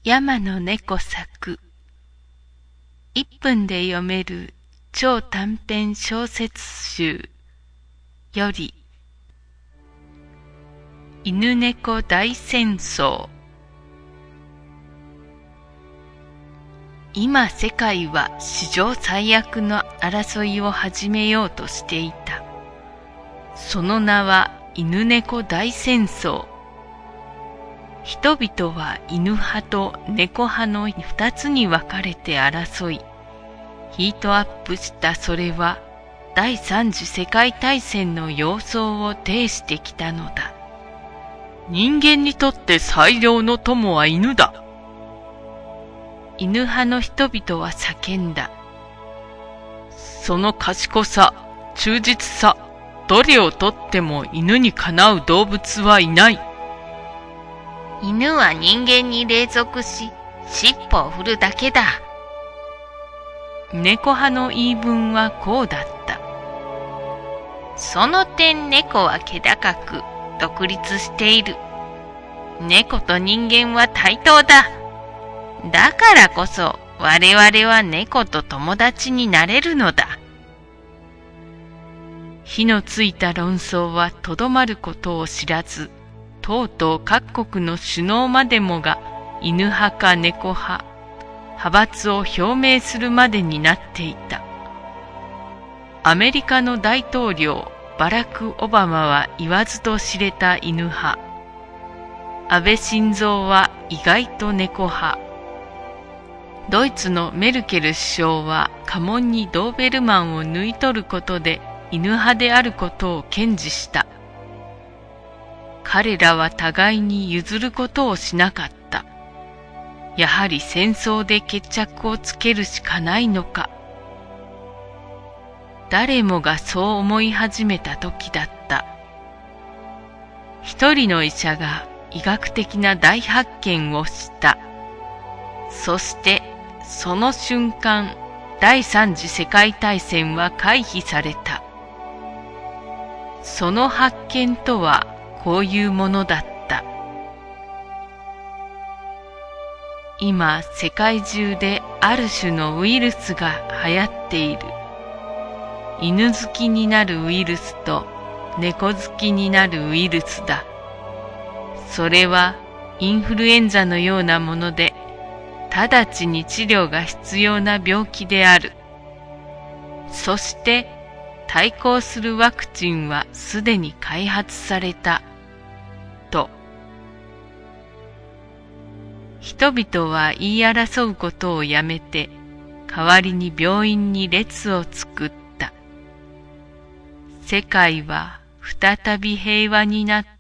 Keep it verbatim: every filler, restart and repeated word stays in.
山の猫作。一分で読める超短編小説集より、犬猫大戦争。今世界は史上最悪の争いを始めようとしていた。その名は犬猫大戦争。人々は犬派と猫派の二つに分かれて争い、ヒートアップしたそれは第三次世界大戦の様相を呈してきたのだ。人間にとって最良の友は犬だ。犬派の人々は叫んだ。その賢さ、忠実さ、どれをとっても犬にかなう動物はいない。 犬は人間に隷属し、尻尾を振るだけだ。 猫派の言い分はこうだった。 その点猫は気高く独立している。猫と人間は対等だ。だからこそ我々は猫と友達になれるのだ。 火のついた論争はとどまることを知らず、とうとう各国の首脳までもが犬派か猫派、派閥を表明するまでになっていた。アメリカの大統領バラク・オバマは言わずと知れた犬派。安倍晋三は意外と猫派。ドイツのメルケル首相は家紋にドーベルマンを抜い取ることで犬派であることを堅持した。彼らは互いに譲ることをしなかった。やはり戦争で決着をつけるしかないのか。誰もがそう思い始めた時だった。一人の医者が医学的な大発見をした。そしてその瞬間、第三次世界大戦は回避された。その発見とはこういうものだった。今世界中である種のウイルスが流行っている。犬好きになるウイルスと猫好きになるウイルスだ。それはインフルエンザのようなもので、直ちに治療が必要な病気である。そして対抗するワクチンはすでに開発された。と。人々は言い争うことをやめて、代わりに病院に列を作った。世界は再び平和になっ